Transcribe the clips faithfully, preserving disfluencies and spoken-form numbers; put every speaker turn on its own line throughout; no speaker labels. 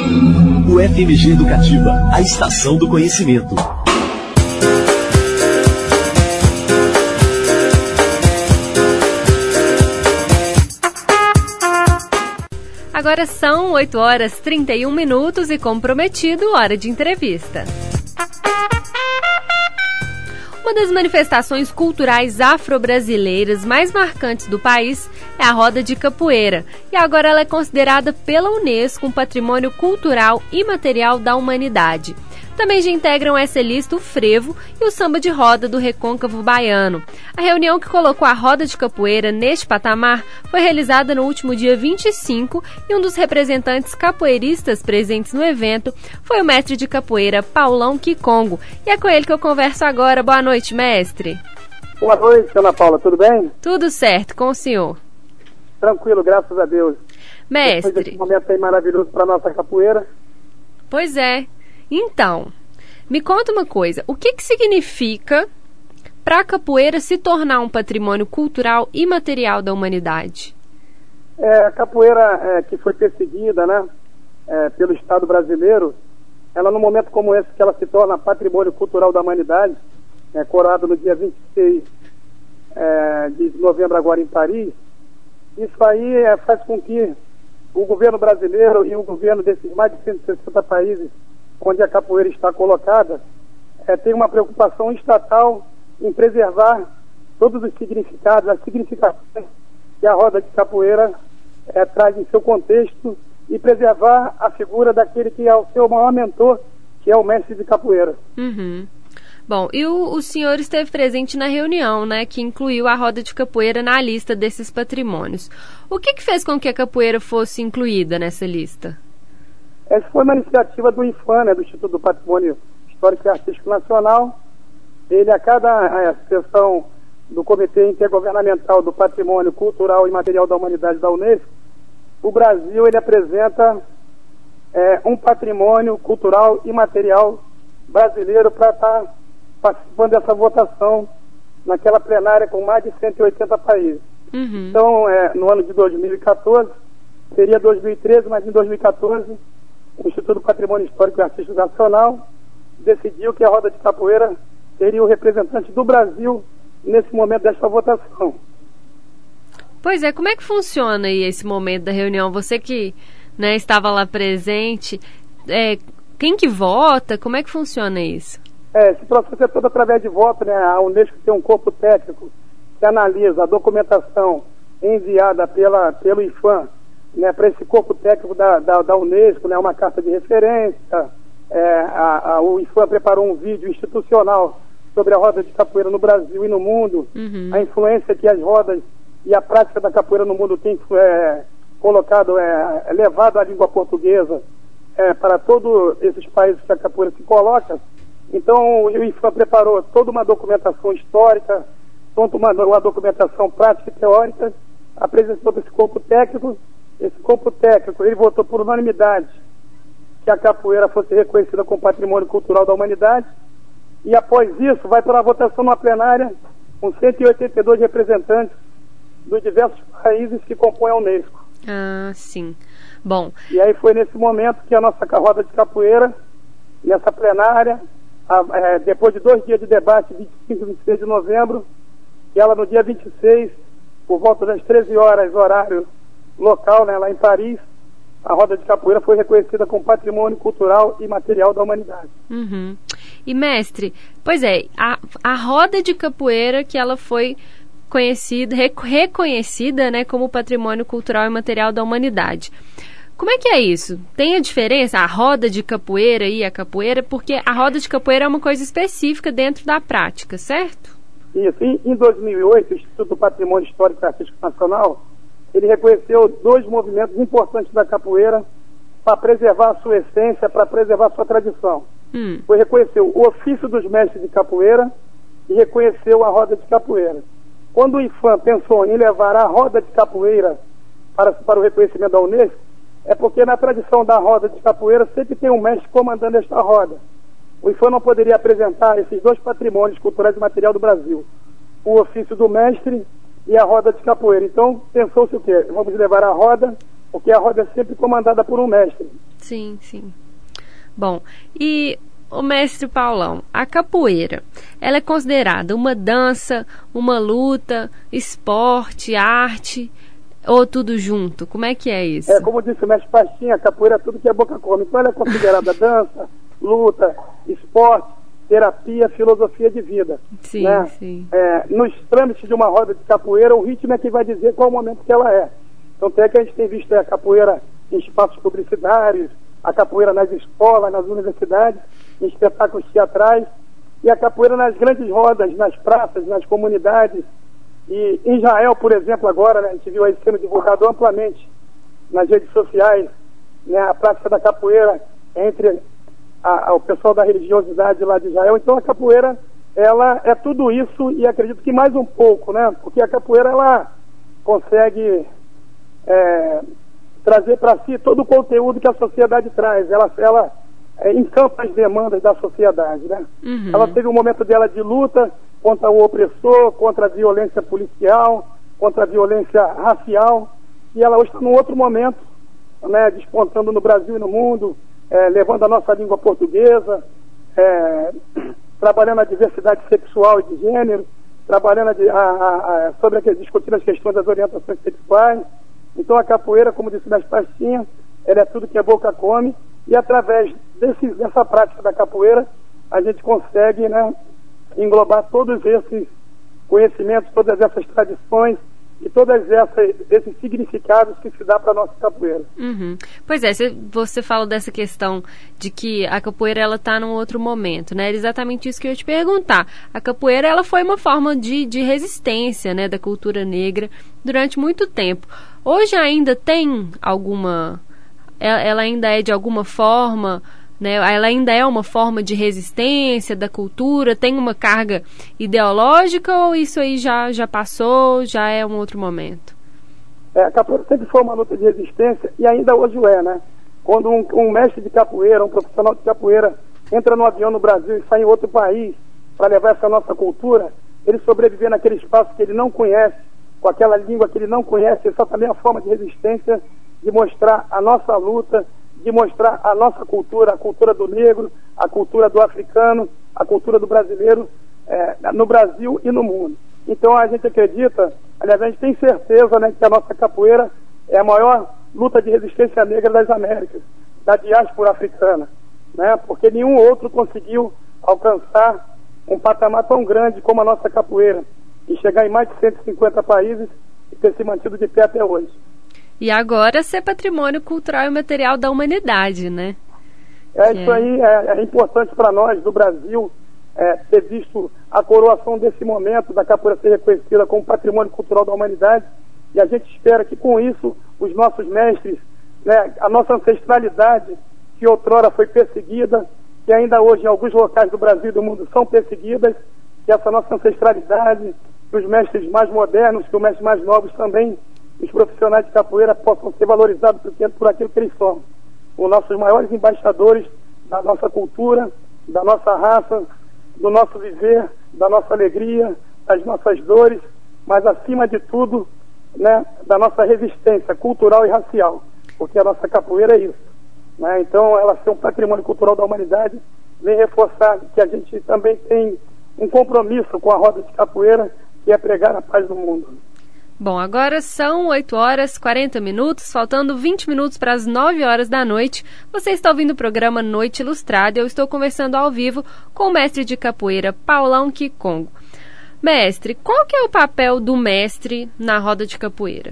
O F M G Educativa, a estação do conhecimento.
Agora são oito horas e trinta e um minutos e, como prometido, hora de entrevista. Uma das manifestações culturais afro-brasileiras mais marcantes do país é a roda de capoeira, e agora ela é considerada pela Unesco um patrimônio cultural imaterial da humanidade. Também já integram essa lista o frevo e o samba de roda do recôncavo baiano. A reunião que colocou a roda de capoeira neste patamar foi realizada no último dia vinte e cinco e um dos representantes capoeiristas presentes no evento foi o mestre de capoeira Paulão Kikongo. E é com ele que eu converso agora. Boa noite, mestre.
Boa noite, Ana Paula, tudo bem?
Tudo certo, com o senhor?
Tranquilo, graças a Deus.
Mestre.
Depois desse momento aí maravilhoso para nossa capoeira.
Pois é. Então, me conta uma coisa, o que que significa para a capoeira se tornar um patrimônio cultural imaterial da humanidade?
É, a capoeira é, que foi perseguida, né, é, pelo Estado brasileiro, ela num momento como esse que ela se torna patrimônio cultural da humanidade, é, coroado no dia vinte e seis é, de novembro agora em Paris, isso aí é, faz com que o governo brasileiro e o governo desses mais de cento e sessenta países onde a capoeira está colocada, é, tem uma preocupação estatal em preservar todos os significados, as significações que a roda de capoeira é, traz em seu contexto e preservar a figura daquele que é o seu maior mentor, que é o mestre de capoeira.
Uhum. Bom, e o, o senhor esteve presente na reunião, né, que incluiu a roda de capoeira na lista desses patrimônios. O que que fez com que a capoeira fosse incluída nessa lista?
Essa foi uma iniciativa do IFAM, né, do Instituto do Patrimônio Histórico e Artístico Nacional. Ele, a cada é, sessão do Comitê Intergovernamental do Patrimônio Cultural e Material da Humanidade da Unesco, o Brasil ele apresenta é, um patrimônio cultural e material brasileiro para estar tá participando dessa votação naquela plenária com mais de cento e oitenta países. Uhum. Então, é, no ano de dois mil e quatorze, seria dois mil e treze, mas em dois mil e quatorze... o Instituto do Patrimônio Histórico e Artístico Nacional decidiu que a roda de capoeira seria o representante do Brasil nesse momento desta votação.
Pois é, como é que funciona aí esse momento da reunião? Você que, né, estava lá presente, é, quem que vota? Como é que funciona isso?
É, esse processo é todo através de voto, né? A Unesco tem um corpo técnico que analisa a documentação enviada pela, pelo IFAM, né, para esse corpo técnico da, da, da Unesco, né, uma carta de referência. É, a, a, o IFAM preparou um vídeo institucional sobre a roda de capoeira no Brasil e no mundo, uhum. A influência que as rodas e a prática da capoeira no mundo tem é, colocado, é, levado a língua portuguesa é, para todos esses países que a capoeira se coloca. Então o IFAM preparou toda uma documentação histórica, toda uma, uma documentação prática e teórica, apresentou esse corpo técnico. Esse corpo técnico, ele votou por unanimidade que a capoeira fosse reconhecida como patrimônio cultural da humanidade, e após isso vai para a votação na plenária com cento e oitenta e dois representantes dos diversos países que compõem a Unesco.
Ah, sim. Bom.
E aí foi nesse momento que a nossa roda de capoeira, nessa plenária, a, é, depois de dois dias de debate, vinte e cinco e vinte e seis de novembro, e ela no dia vinte e seis, por volta das treze horas, horário local, né, lá em Paris, a roda de capoeira foi reconhecida como patrimônio cultural e material da humanidade.
Uhum. E mestre, pois é, a, a roda de capoeira que ela foi conhecida, rec, reconhecida, né, como patrimônio cultural e material da humanidade. Como é que é isso? Tem a diferença, a roda de capoeira e a capoeira, porque a roda de capoeira é uma coisa específica dentro da prática, certo?
Isso. Em, em dois mil e oito, o Instituto do Patrimônio Histórico e Artístico Nacional ele reconheceu dois movimentos importantes da capoeira para preservar a sua essência, para preservar a sua tradição. Hum. Foi reconheceu o ofício dos mestres de capoeira e reconheceu a roda de capoeira. Quando o IFAM pensou em levar a roda de capoeira para, para o reconhecimento da Unesco, é porque na tradição da roda de capoeira sempre tem um mestre comandando esta roda. O IFAM não poderia apresentar esses dois patrimônios culturais e material do Brasil, o ofício do mestre e a roda de capoeira. Então pensou-se o quê? Vamos levar a roda porque a roda é sempre comandada por um mestre.
Sim, sim. Bom, e o mestre Paulão, a capoeira, ela é considerada uma dança, uma luta, esporte, arte, ou tudo junto? Como é que é isso?
É, como disse o mestre Pastinha, a capoeira é tudo que a boca come. Então ela é considerada dança, luta, esporte, terapia, filosofia de vida.
Sim,
né?
sim.
É, nos trâmites de uma roda de capoeira, o ritmo é que vai dizer qual o momento que ela é. Então até que a gente tem visto a capoeira em espaços publicitários, a capoeira nas escolas, nas universidades, em espetáculos teatrais, e a capoeira nas grandes rodas, nas praças, nas comunidades. E em Israel, por exemplo, agora, né, a gente viu aí sendo divulgado amplamente nas redes sociais, né, a prática da capoeira entre a, a, o pessoal da religiosidade lá de Israel. Então a capoeira, ela é tudo isso e acredito que mais um pouco, né, porque a capoeira, ela consegue é, trazer para si todo o conteúdo que a sociedade traz. Ela, ela é, encampa as demandas da sociedade, né?
Uhum.
Ela teve um momento dela de luta contra o opressor, contra a violência policial, contra a violência racial, e ela hoje está num outro momento, né, despontando no Brasil e no mundo, é, levando a nossa língua portuguesa, é, trabalhando a diversidade sexual e de gênero, trabalhando a, a, a, sobre a, discutindo as questões das orientações sexuais. Então a capoeira, como disse o mestre Pastinha, ela é tudo que a boca come, e através desse, dessa prática da capoeira, a gente consegue, né, englobar todos esses conhecimentos, todas essas tradições e todos esses significados que se dá para a nossa capoeira.
Uhum. Pois é, você falou dessa questão de que a capoeira ela está num outro momento, né? Era exatamente isso que eu ia te perguntar. A capoeira ela foi uma forma de, de resistência, né, da cultura negra durante muito tempo. Hoje ainda tem alguma... Ela ainda é de alguma forma... Né? Ela ainda é uma forma de resistência da cultura, tem uma carga ideológica ou isso aí já, já passou, já é um outro momento?
É, a capoeira sempre foi uma luta de resistência e ainda hoje é, né? Quando um, um mestre de capoeira, um profissional de capoeira entra no avião no Brasil e sai em outro país para levar essa nossa cultura, ele sobreviver naquele espaço que ele não conhece, com aquela língua que ele não conhece, essa também é a forma de resistência de mostrar a nossa luta, de mostrar a nossa cultura, a cultura do negro, a cultura do africano, a cultura do brasileiro é, no Brasil e no mundo. Então a gente acredita, aliás, a gente tem certeza, né, que a nossa capoeira é a maior luta de resistência negra das Américas, da diáspora africana, né, porque nenhum outro conseguiu alcançar um patamar tão grande como a nossa capoeira e chegar em mais de cento e cinquenta países e ter se mantido de pé até hoje.
E agora ser patrimônio cultural e material da humanidade, né?
É, isso é. aí é, é importante para nós do Brasil é, ter visto a coroação desse momento da capoeira ser reconhecida como patrimônio cultural da humanidade, e a gente espera que com isso os nossos mestres, né, a nossa ancestralidade, que outrora foi perseguida, que ainda hoje em alguns locais do Brasil e do mundo são perseguidas, que essa nossa ancestralidade, que os mestres mais modernos, que os mestres mais novos também, os profissionais de capoeira possam ser valorizados por aquilo que eles são. Os nossos maiores embaixadores da nossa cultura, da nossa raça, do nosso viver, da nossa alegria, das nossas dores, mas acima de tudo, né, da nossa resistência cultural e racial, porque a nossa capoeira é isso. Né? Então, ela ser um patrimônio cultural da humanidade vem reforçar que a gente também tem um compromisso com a roda de capoeira, que é pregar a paz do mundo.
Bom, agora são oito horas e quarenta minutos, faltando vinte minutos para as nove horas da noite. Você está ouvindo o programa Noite Ilustrada e eu estou conversando ao vivo com o mestre de capoeira, Paulão Kikongo. Mestre, qual que é o papel do mestre na roda de capoeira?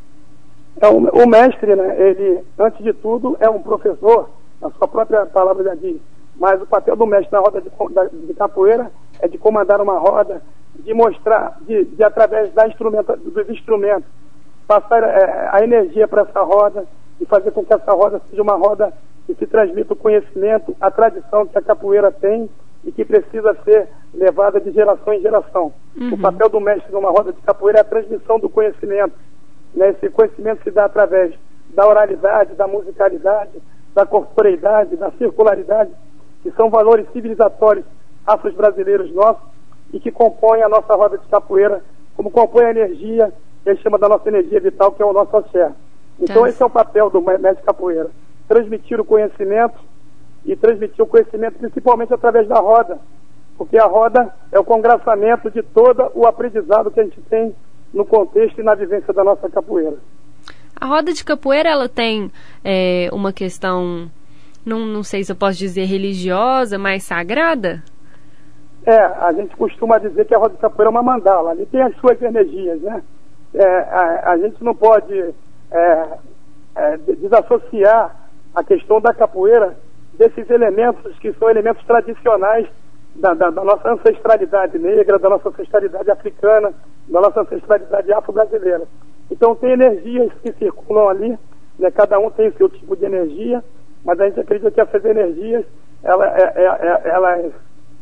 É, o, o mestre, né, ele, antes de tudo, é um professor, a sua própria palavra já diz, mas o papel do mestre na roda de, de capoeira é de comandar uma roda, de mostrar, de, de através da instrumenta, dos instrumentos, passar é, a energia para essa roda e fazer com que essa roda seja uma roda que se transmita o conhecimento, a tradição que a capoeira tem e que precisa ser levada de geração em geração. Uhum. O papel do mestre numa roda de capoeira é a transmissão do conhecimento. Né? Esse conhecimento se dá através da oralidade, da musicalidade, da corporeidade, da circularidade, que são valores civilizatórios afro-brasileiros nossos e que compõem a nossa roda de capoeira, como compõe a energia, que a gente chama da nossa energia vital, que é o nosso axé. Então,
tá.
Esse é o papel do mestre de capoeira. Transmitir o conhecimento e transmitir o conhecimento principalmente através da roda. Porque a roda é o congraçamento de todo o aprendizado que a gente tem no contexto e na vivência da nossa capoeira.
A roda de capoeira, ela tem é, uma questão, não, não sei se eu posso dizer religiosa, mas sagrada?
É, a gente costuma dizer que a roda de capoeira é uma mandala, ali tem as suas energias, né? É, a, a gente não pode é, é, desassociar a questão da capoeira desses elementos que são elementos tradicionais da, da, da nossa ancestralidade negra, da nossa ancestralidade africana, da nossa ancestralidade afro-brasileira. Então tem energias que circulam ali, né? Cada um tem o seu tipo de energia, mas a gente acredita que essas energias, ela, é, é, é, elas,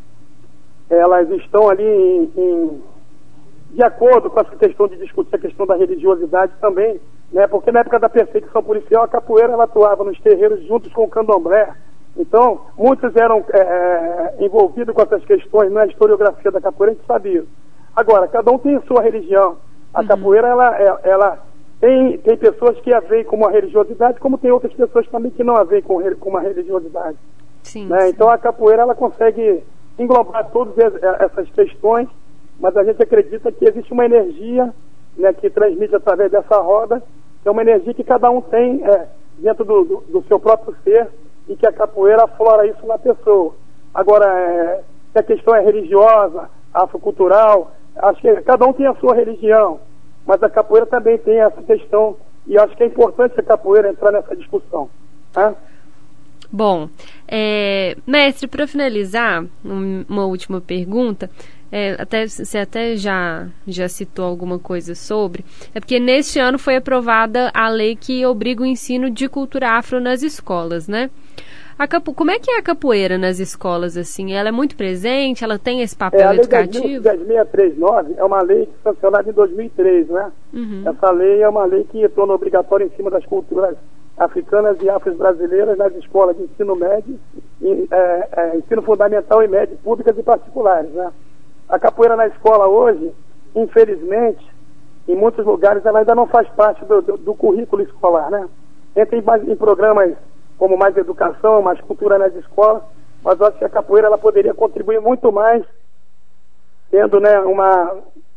elas estão ali em, em, de acordo com essa questão de discutir a questão da religiosidade também, né? Porque na época da perseguição policial, a capoeira ela atuava nos terreiros juntos com o candomblé. Então, muitos eram é, envolvidos com essas questões na historiografia da capoeira, a gente sabia. Agora, cada um tem a sua religião. A uhum. capoeira, ela, ela tem, tem pessoas que a veem como uma religiosidade, como tem outras pessoas também que não a veem com, com uma religiosidade.
Sim,
né?
sim.
Então, a capoeira, ela consegue englobar todas essas questões, mas a gente acredita que existe uma energia, né, que transmite através dessa roda, que é uma energia que cada um tem é, dentro do, do, do seu próprio ser, e que a capoeira aflora isso na pessoa. Agora, é, se a questão é religiosa, afrocultural, acho que cada um tem a sua religião, mas a capoeira também tem essa questão, e acho que é importante a capoeira entrar nessa discussão. Tá?
Bom, é, mestre, para finalizar, um, uma última pergunta, é, até, você até já, já citou alguma coisa sobre, é porque neste ano foi aprovada a lei que obriga o ensino de cultura afro nas escolas, né? A capo, como é que é a capoeira nas escolas, assim? Ela é muito presente? Ela tem esse papel
é, a lei
educativo?
dez mil seiscentos e trinta e nove é uma lei sancionada em dois mil e três, né? Uhum. Essa lei é uma lei que torna obrigatória em cima das culturas africanas e afro-brasileiras nas escolas de ensino médio, e, é, é, ensino fundamental e médio, públicas e particulares, né? A capoeira na escola hoje, infelizmente, em muitos lugares ela ainda não faz parte do, do, do currículo escolar, né? Entra em, em programas como mais educação, mais cultura nas escolas, mas eu acho que a capoeira ela poderia contribuir muito mais, tendo, né, uma,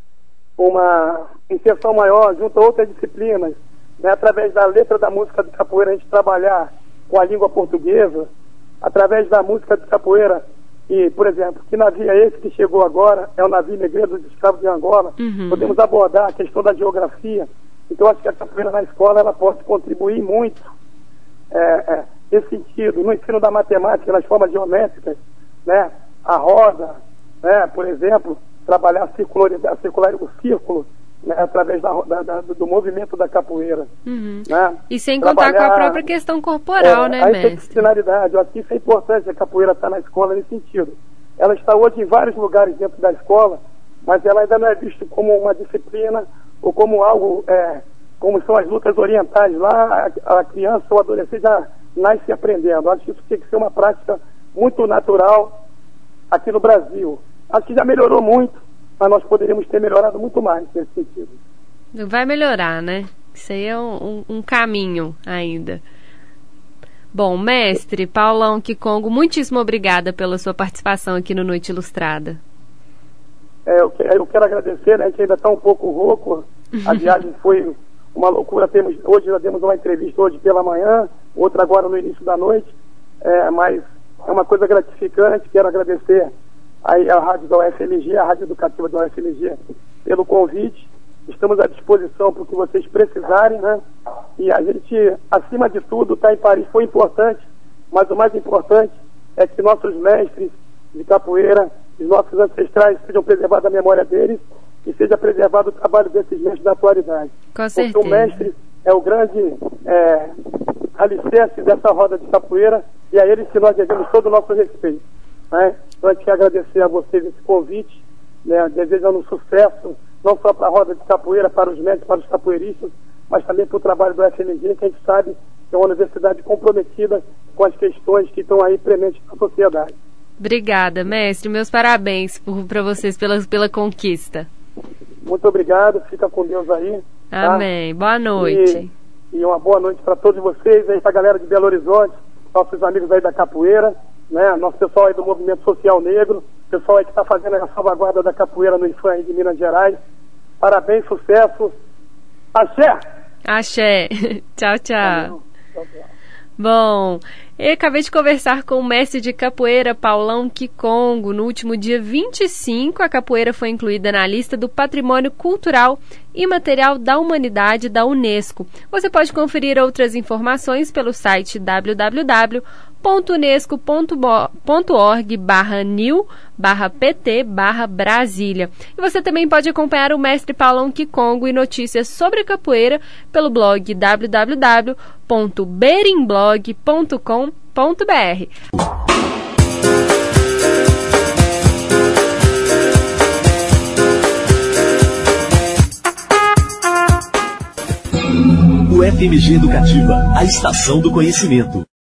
uma inserção maior junto a outras disciplinas, né, através da letra da música de capoeira a gente trabalhar com a língua portuguesa, através da música de capoeira, e, por exemplo, que navio é esse que chegou agora? É o navio Negreiro dos Escravos de Angola. Uhum. Podemos abordar a questão da geografia. Então, acho que a capoeira na escola ela pode contribuir muito É, é, nesse sentido, no ensino da matemática, nas formas geométricas, né, a roda, né, por exemplo, trabalhar a circularidade, a circular, o círculo, né, através da, da, da, do movimento da capoeira. Uhum. Né,
e sem contar com a própria questão corporal, é, né,
a
mestre? A
interdisciplinaridade, eu acho que isso é importante, a capoeira está na escola nesse sentido. Ela está hoje em vários lugares dentro da escola, mas ela ainda não é vista como uma disciplina ou como algo... É, como são as lutas orientais lá, a, a criança ou adolescente já nasce aprendendo. Acho que isso tem que ser uma prática muito natural aqui no Brasil. Acho que já melhorou muito, mas nós poderíamos ter melhorado muito mais nesse sentido.
Vai melhorar, né? Isso aí é um, um, um caminho ainda. Bom, mestre Paulão Kikongo, muitíssimo obrigada pela sua participação aqui no Noite Ilustrada.
É, eu, eu quero agradecer, né? A gente ainda está um pouco rouco, a viagem foi... uma loucura. Temos, hoje já temos uma entrevista hoje pela manhã, outra agora no início da noite, é, mas é uma coisa gratificante. Quero agradecer aí a rádio da U F L G, a rádio educativa da U F L G, pelo convite. Estamos à disposição para o que vocês precisarem, né? E a gente, acima de tudo, estar em Paris foi importante, mas o mais importante é que nossos mestres de capoeira, os nossos ancestrais, sejam preservados a memória deles e seja preservado o trabalho desses mestres da atualidade.
Com certeza.
Porque o mestre é o grande é, alicerce dessa roda de capoeira e a eles que nós devemos todo o nosso respeito. Né? Então, a gente quer agradecer a vocês esse convite, né, desejando sucesso, não só para a roda de capoeira, para os mestres, para os capoeiristas, mas também para o trabalho do F L G, que a gente sabe que é uma universidade comprometida com as questões que estão aí prementes na sociedade.
Obrigada, mestre. Meus parabéns para vocês pela, pela conquista.
Muito obrigado, fica com Deus aí.
Amém. Tá? Boa noite.
e uma boa noite para todos vocês, aí para a galera de Belo Horizonte, nossos amigos aí da capoeira, né? Nosso pessoal aí do Movimento Social Negro, pessoal aí que está fazendo a salvaguarda da capoeira no IFAM aí de Minas Gerais. Parabéns, sucesso. Axé!
Axé. Tchau, tchau. Tchau, tchau. Bom, eu acabei de conversar com o mestre de capoeira Paulão Kikongo. No último dia vinte e cinco, a capoeira foi incluída na lista do Patrimônio Cultural e Material da Humanidade da Unesco. Você pode conferir outras informações pelo site w w w ponto unesco ponto org barra new barra pt barra Brasília. E você também pode acompanhar o mestre Paulão Kikongo e notícias sobre capoeira pelo blog w w w ponto berimblog ponto com ponto b r.
O F M G Educativa, a estação do conhecimento.